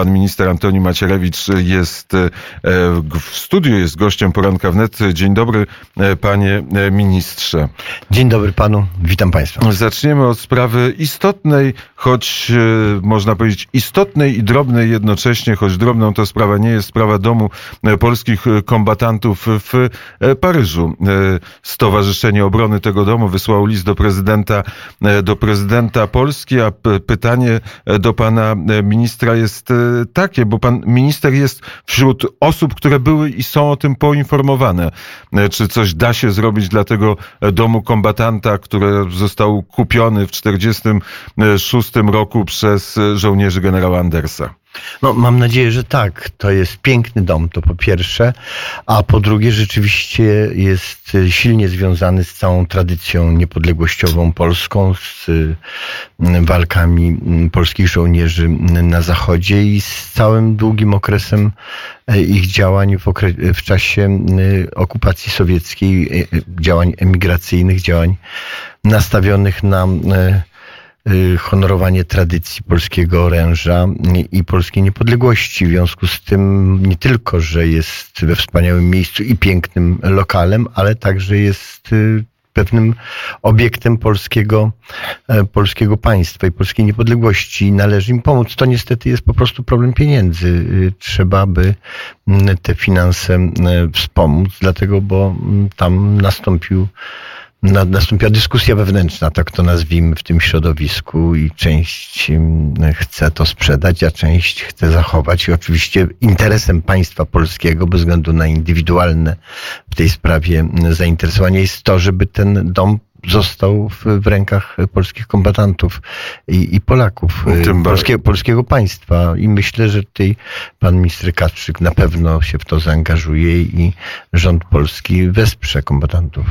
pan minister Antoni Macierewicz jest w studiu, jest gościem Poranka Wnet. Dzień dobry, panie ministrze. Dzień dobry panu, witam państwa. Zaczniemy od sprawy istotnej, choć można powiedzieć istotnej i drobnej jednocześnie, choć drobną to sprawa nie jest, sprawa Domu Polskich Kombatantów w Paryżu. Stowarzyszenie Obrony tego domu wysłało list do prezydenta Polski, a pytanie do pana ministra jest takie, bo pan minister jest wśród osób, które były i są o tym poinformowane. Czy coś da się zrobić dla tego domu kombatanta, który został kupiony w 1946 roku przez żołnierzy generała Andersa? No, mam nadzieję, że tak. To jest piękny dom, to po pierwsze, a po drugie rzeczywiście jest silnie związany z całą tradycją niepodległościową polską, z walkami polskich żołnierzy na Zachodzie i z całym długim okresem ich działań w czasie okupacji sowieckiej, działań emigracyjnych, działań nastawionych na honorowanie tradycji polskiego oręża i polskiej niepodległości. W związku z tym nie tylko, że jest we wspaniałym miejscu i pięknym lokalem, ale także jest pewnym obiektem polskiego państwa i polskiej niepodległości. Należy im pomóc. To niestety jest po prostu problem pieniędzy. Trzeba by te finanse wspomóc, dlatego, bo tam nastąpiła dyskusja wewnętrzna, tak to nazwijmy, w tym środowisku i część chce to sprzedać, a część chce zachować. I oczywiście interesem państwa polskiego, bez względu na indywidualne w tej sprawie zainteresowanie, jest to, żeby ten dom został w rękach polskich kombatantów i Polaków, polskiego państwa. I myślę, że tutaj pan minister Kasprzyk na pewno się w to zaangażuje i rząd polski wesprze kombatantów.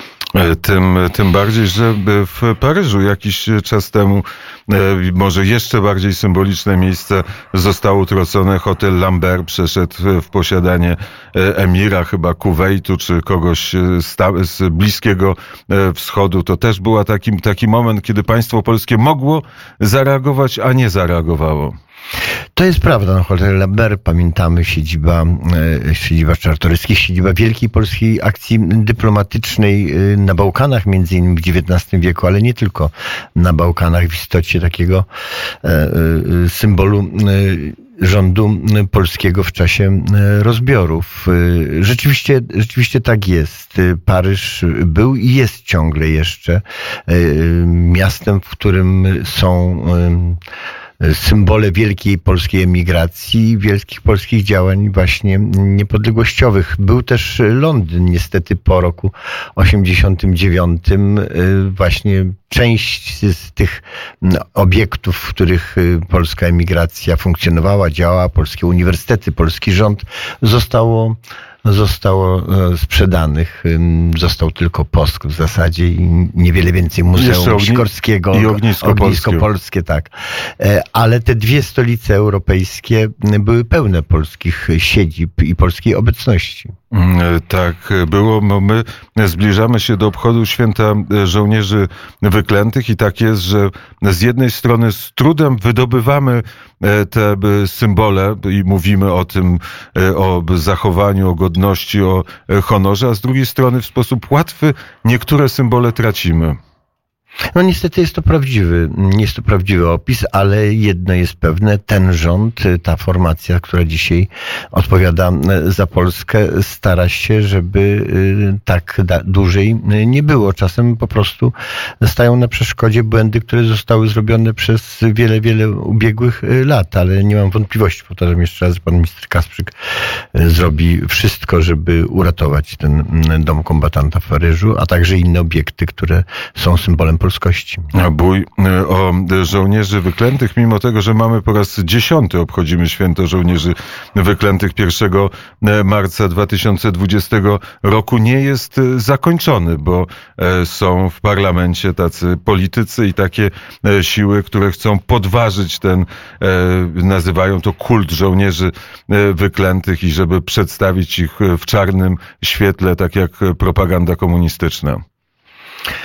Tym bardziej, że w Paryżu jakiś czas temu, może jeszcze bardziej symboliczne miejsce, zostało utracone. Hotel Lambert przeszedł w posiadanie emira, chyba Kuwejtu, czy kogoś z Bliskiego Wschodu. To też był taki moment, kiedy państwo polskie mogło zareagować, a nie zareagowało. To jest prawda. No, Hotel Lambert, pamiętamy, siedziba Czartoryskich, siedziba wielkiej polskiej akcji dyplomatycznej na Bałkanach, między innymi w XIX wieku, ale nie tylko na Bałkanach, w istocie takiego symbolu rządu polskiego w czasie rozbiorów. Rzeczywiście tak jest. Paryż był i jest ciągle jeszcze miastem, w którym są symbole wielkiej polskiej emigracji, wielkich polskich działań właśnie niepodległościowych. Był też Londyn, niestety po roku 89. Właśnie część z tych obiektów, w których polska emigracja funkcjonowała, działała, polskie uniwersytety, polski rząd, zostało sprzedanych. Został tylko Posk w zasadzie i niewiele więcej Muzeum Sikorskiego i Ognisko Polskie, tak. Ale te dwie stolice europejskie były pełne polskich siedzib i polskiej obecności. Tak było. My zbliżamy się do obchodu Święta Żołnierzy Wyklętych i tak jest, że z jednej strony z trudem wydobywamy te symbole i mówimy o tym, o zachowaniu, o godności, o honorze, a z drugiej strony w sposób łatwy niektóre symbole tracimy. No niestety jest to prawdziwy opis, ale jedno jest pewne, ten rząd, ta formacja, która dzisiaj odpowiada za Polskę, stara się, żeby tak dłużej nie było. Czasem po prostu stają na przeszkodzie błędy, które zostały zrobione przez wiele ubiegłych lat, ale nie mam wątpliwości, powtarzam jeszcze raz, pan minister Kasprzyk zrobi wszystko, żeby uratować ten dom kombatanta w Paryżu, a także inne obiekty, które są symbolem polskości. Bój o żołnierzy wyklętych, mimo tego, że mamy po raz 10. obchodzimy Święto Żołnierzy Wyklętych 1 marca 2020 roku, nie jest zakończony, bo są w parlamencie tacy politycy i takie siły, które chcą podważyć ten, nazywają to kult żołnierzy wyklętych i żeby przedstawić ich w czarnym świetle, tak jak propaganda komunistyczna.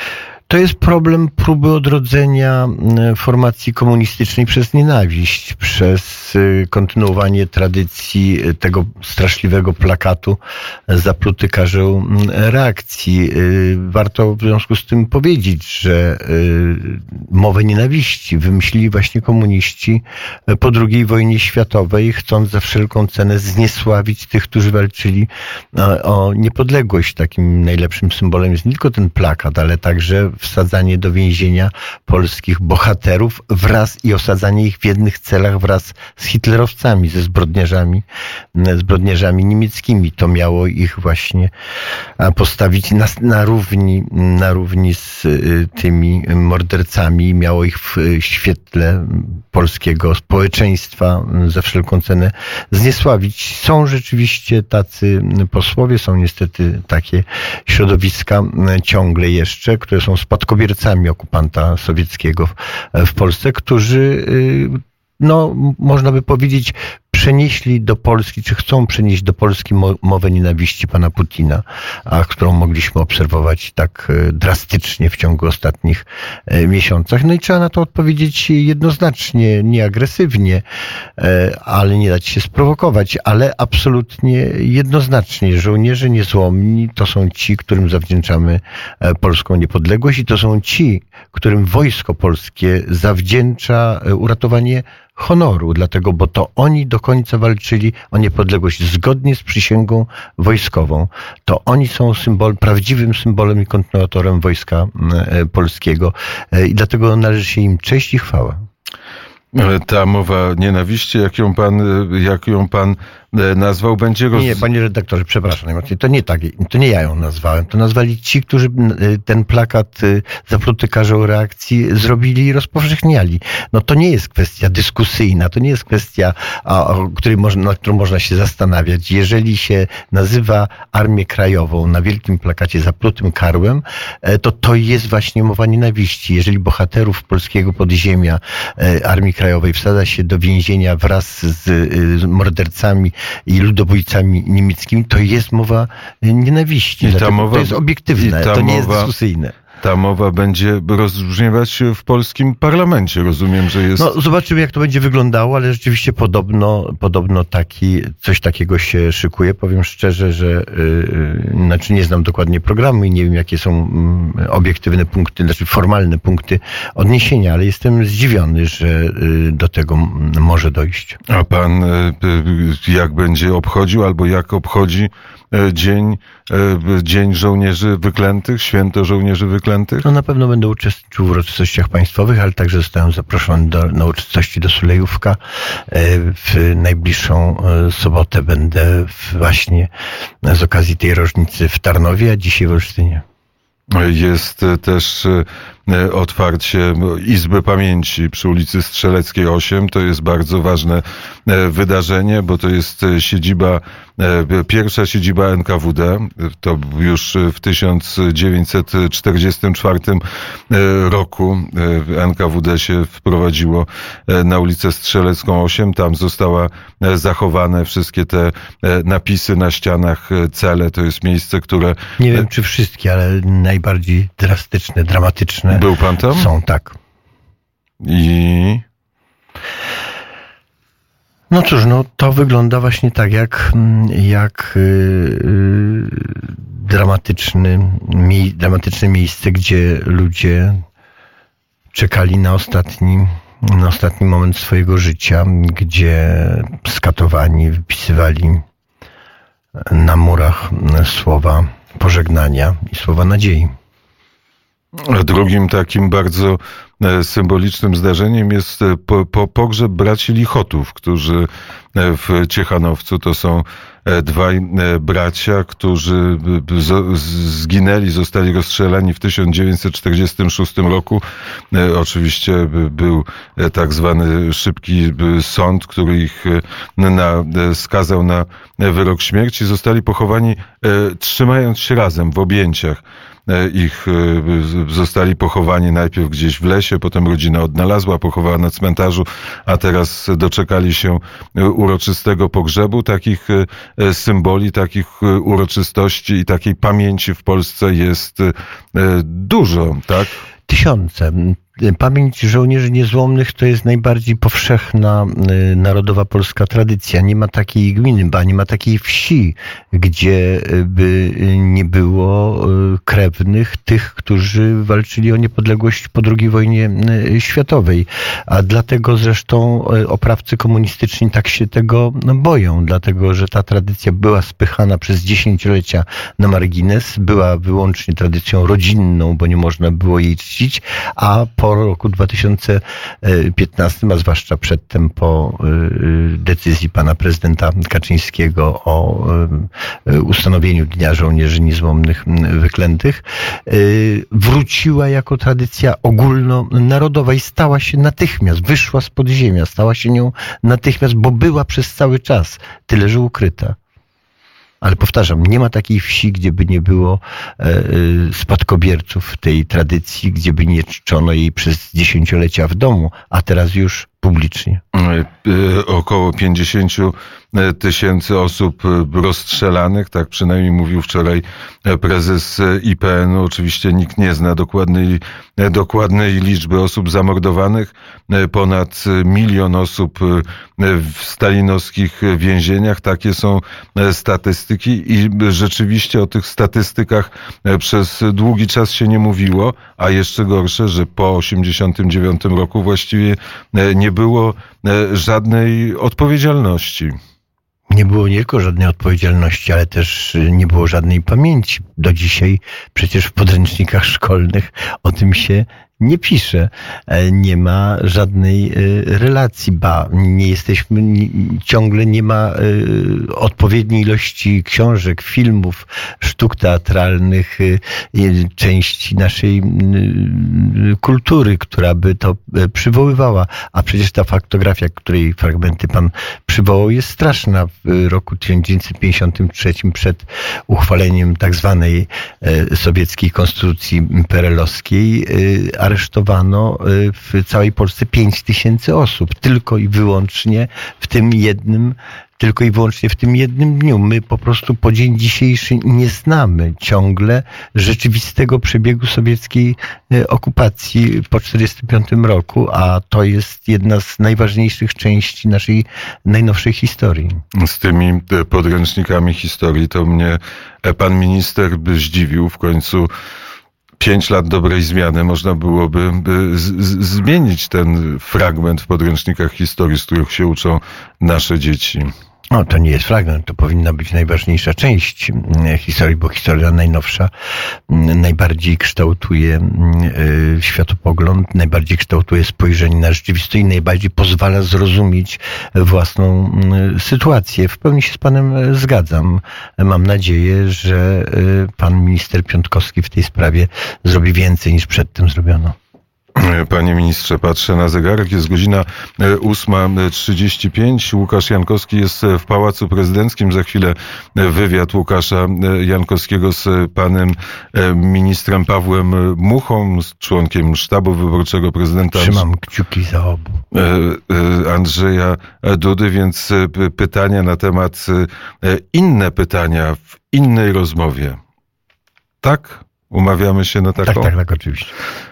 To jest problem próby odrodzenia formacji komunistycznej przez nienawiść, przez kontynuowanie tradycji tego straszliwego plakatu zapluty karzeł reakcji. Warto w związku z tym powiedzieć, że mowę nienawiści wymyślili właśnie komuniści po II wojnie światowej, chcąc za wszelką cenę zniesławić tych, którzy walczyli o niepodległość. Takim najlepszym symbolem jest nie tylko ten plakat, ale także wsadzanie do więzienia polskich bohaterów i osadzanie ich w jednych celach wraz z hitlerowcami, ze zbrodniarzami niemieckimi. To miało ich właśnie postawić na równi z tymi mordercami. Miało ich w świetle polskiego społeczeństwa za wszelką cenę zniesławić. Są rzeczywiście tacy posłowie, są niestety takie środowiska ciągle jeszcze, które są spadkobiercami okupanta sowieckiego w Polsce, którzy, można by powiedzieć, przenieśli do Polski, czy chcą przenieść do Polski mowę nienawiści pana Putina, którą mogliśmy obserwować tak drastycznie w ciągu ostatnich miesiącach. No i trzeba na to odpowiedzieć jednoznacznie, nie agresywnie, ale nie dać się sprowokować, ale absolutnie jednoznacznie. Żołnierze niezłomni to są ci, którym zawdzięczamy polską niepodległość i to są ci, którym wojsko polskie zawdzięcza uratowanie honoru, dlatego, bo to oni do końca walczyli o niepodległość zgodnie z przysięgą wojskową. To oni są prawdziwym symbolem i kontynuatorem wojska polskiego i dlatego należy się im cześć i chwała. Ta mowa nienawiści, jak ją pan nazwał, będzie Nie, panie redaktorze, przepraszam najmocniej. To nie ja ją nazwałem. To nazwali ci, którzy ten plakat zapluty karzeł reakcji zrobili i rozpowszechniali. No to nie jest kwestia dyskusyjna, to nie jest kwestia, nad którą można się zastanawiać. Jeżeli się nazywa Armię Krajową na wielkim plakacie zaplutym karłem, to jest właśnie mowa nienawiści. Jeżeli bohaterów polskiego podziemia Armii Krajowej wsadza się do więzienia wraz z mordercami i ludobójcami niemieckimi, to jest mowa nienawiści. To jest obiektywne, to nie jest dyskusyjne. Ta mowa będzie rozbrzmiewać się w polskim parlamencie. Rozumiem, że jest... Zobaczymy, jak to będzie wyglądało, ale rzeczywiście podobno coś takiego się szykuje. Powiem szczerze, że nie znam dokładnie programu i nie wiem, jakie są obiektywne punkty, formalne punkty odniesienia, ale jestem zdziwiony, że do tego może dojść. A pan jak będzie obchodził, albo jak obchodzi Dzień Żołnierzy Wyklętych, Święto Żołnierzy Wyklętych? Na pewno będę uczestniczył w uroczystościach państwowych, ale także zostałem zaproszony na uroczystości do Sulejówka. W najbliższą sobotę będę właśnie z okazji tej rocznicy w Tarnowie, a dzisiaj w Olsztynie. Jest też otwarcie Izby Pamięci przy ulicy Strzeleckiej 8. To jest bardzo ważne wydarzenie, bo to jest pierwsza siedziba NKWD. To już w 1944 roku NKWD się wprowadziło na ulicę Strzelecką 8. Tam zostały zachowane wszystkie te napisy na ścianach, cele. To jest miejsce, które... Nie wiem, czy wszystkie, ale najbardziej drastyczne, dramatyczne. Był pan tam? Są, tak. I... No cóż, to wygląda właśnie tak jak dramatyczne miejsce, gdzie ludzie czekali na ostatni moment swojego życia, gdzie skatowani wypisywali na murach słowa pożegnania i słowa nadziei. Drugim takim bardzo symbolicznym zdarzeniem jest pogrzeb braci Lichotów, którzy w Ciechanowcu to są dwaj bracia, którzy zginęli, zostali rozstrzelani w 1946 roku. Oczywiście był tak zwany szybki sąd, który ich skazał na wyrok śmierci. Zostali pochowani trzymając się razem w objęciach. ich zostali pochowani najpierw gdzieś w lesie, potem rodzina odnalazła, pochowała na cmentarzu, a teraz doczekali się uroczystego pogrzebu. Takich symboli, takich uroczystości i takiej pamięci w Polsce jest dużo, tak? Tysiące. Pamięć żołnierzy niezłomnych to jest najbardziej powszechna narodowa polska tradycja. Nie ma takiej gminy, nie ma takiej wsi, gdzie by nie było krewnych tych, którzy walczyli o niepodległość po II wojnie światowej. A dlatego zresztą oprawcy komunistyczni tak się tego boją, dlatego że ta tradycja była spychana przez dziesięciolecia na margines, była wyłącznie tradycją rodzinną, bo nie można było jej czcić, a po roku 2015, a zwłaszcza przedtem po decyzji pana prezydenta Kaczyńskiego o ustanowieniu Dnia Żołnierzy Niezłomnych Wyklętych, wróciła jako tradycja ogólnonarodowa i stała się natychmiast, wyszła z podziemia, stała się nią natychmiast, bo była przez cały czas, tyle że ukryta. Ale powtarzam, nie ma takiej wsi, gdzie by nie było spadkobierców tej tradycji, gdzie by nie czczono jej przez dziesięciolecia w domu, a teraz już publicznie. Około 50 tysięcy osób rozstrzelanych, tak przynajmniej mówił wczoraj prezes IPN-u. Oczywiście nikt nie zna dokładnej liczby osób zamordowanych. Ponad 1 milion osób w stalinowskich więzieniach. Takie są statystyki i rzeczywiście o tych statystykach przez długi czas się nie mówiło, a jeszcze gorsze, że po 1989 roku właściwie nie było żadnej odpowiedzialności. Nie było nie tylko żadnej odpowiedzialności, ale też nie było żadnej pamięci. Do dzisiaj przecież w podręcznikach szkolnych o tym się nie pisze. Nie ma żadnej relacji, ciągle nie ma odpowiedniej ilości książek, filmów, sztuk teatralnych, części naszej kultury, która by to przywoływała. A przecież ta faktografia, której fragmenty pan przywołał, jest straszna. W roku 1953 przed uchwaleniem tak zwanej sowieckiej konstytucji perelowskiej aresztowano w całej Polsce 5 tysięcy osób, tylko i wyłącznie w tym jednym dniu. My po prostu po dzień dzisiejszy nie znamy ciągle rzeczywistego przebiegu sowieckiej okupacji po 1945 roku, a to jest jedna z najważniejszych części naszej najnowszej historii. Z tymi podręcznikami historii to mnie pan minister by zdziwił. W końcu 5 lat dobrej zmiany można byłoby zmienić ten fragment w podręcznikach historii, z których się uczą nasze dzieci. No, to nie jest fragment, to powinna być najważniejsza część historii, bo historia najnowsza najbardziej kształtuje światopogląd, najbardziej kształtuje spojrzenie na rzeczywistość i najbardziej pozwala zrozumieć własną sytuację. W pełni się z panem zgadzam. Mam nadzieję, że pan minister Piontkowski w tej sprawie zrobi więcej niż przedtem zrobiono. Panie ministrze, patrzę na zegarek, jest godzina 8:35. Łukasz Jankowski jest w Pałacu Prezydenckim. Za chwilę wywiad Łukasza Jankowskiego z panem ministrem Pawłem Muchą, z członkiem sztabu wyborczego prezydenta. Trzymam kciuki za obu. Andrzeja Dudy, więc pytania na temat, inne pytania w innej rozmowie. Tak? Umawiamy się na taką? Tak, oczywiście.